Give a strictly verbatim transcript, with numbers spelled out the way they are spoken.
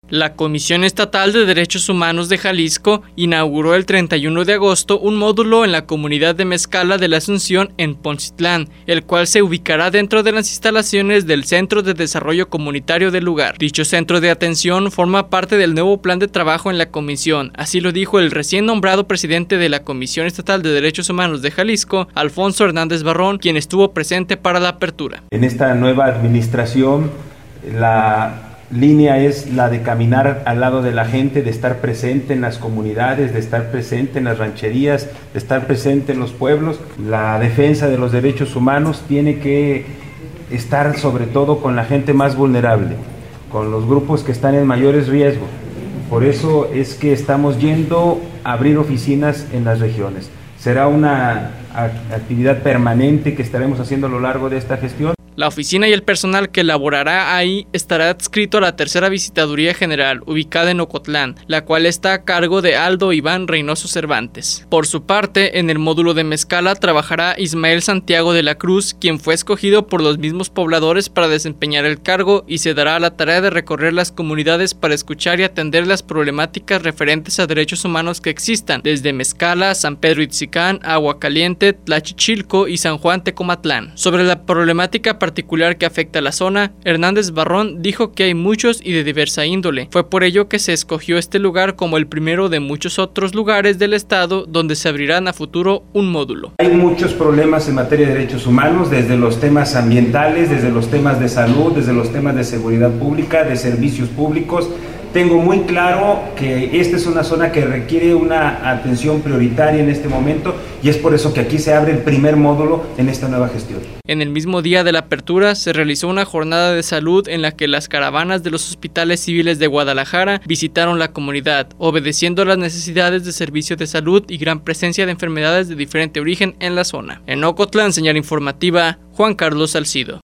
La Comisión Estatal de Derechos Humanos de Jalisco inauguró el treinta y uno de agosto un módulo en la comunidad de Mezcala de la Asunción en Poncitlán, el cual se ubicará dentro de las instalaciones del Centro de Desarrollo Comunitario del lugar. Dicho centro de atención forma parte del nuevo plan de trabajo en la comisión, así lo dijo el recién nombrado presidente de la Comisión Estatal de Derechos Humanos de Jalisco, Alfonso Hernández Barrón, quien estuvo presente para la apertura. En esta nueva administración, la línea es la de caminar al lado de la gente, de estar presente en las comunidades, de estar presente en las rancherías, de estar presente en los pueblos. La defensa de los derechos humanos tiene que estar sobre todo con la gente más vulnerable, con los grupos que están en mayores riesgos. Por eso es que estamos yendo a abrir oficinas en las regiones. Será una actividad permanente que estaremos haciendo a lo largo de esta gestión. La oficina y el personal que laborará ahí estará adscrito a la tercera visitaduría general, ubicada en Ocotlán, la cual está a cargo de Aldo Iván Reynoso Cervantes. Por su parte, en el módulo de Mezcala trabajará Ismael Santiago de la Cruz, quien fue escogido por los mismos pobladores para desempeñar el cargo y se dará la tarea de recorrer las comunidades para escuchar y atender las problemáticas referentes a derechos humanos que existan, desde Mezcala, San Pedro Itzicán, Aguacaliente, Tlachichilco y San Juan Tecomatlán. Sobre la problemática particular que afecta a la zona, Hernández Barrón dijo que hay muchos y de diversa índole. Fue por ello que se escogió este lugar como el primero de muchos otros lugares del estado donde se abrirán a futuro un módulo. Hay muchos problemas en materia de derechos humanos, desde los temas ambientales, desde los temas de salud, desde los temas de seguridad pública, de servicios públicos. Tengo muy claro que esta es una zona que requiere una atención prioritaria en este momento y es por eso que aquí se abre el primer módulo en esta nueva gestión. En el mismo día de la apertura se realizó una jornada de salud en la que las caravanas de los hospitales civiles de Guadalajara visitaron la comunidad, obedeciendo a las necesidades de servicio de salud y gran presencia de enfermedades de diferente origen en la zona. En Ocotlán, señal informativa, Juan Carlos Salcido.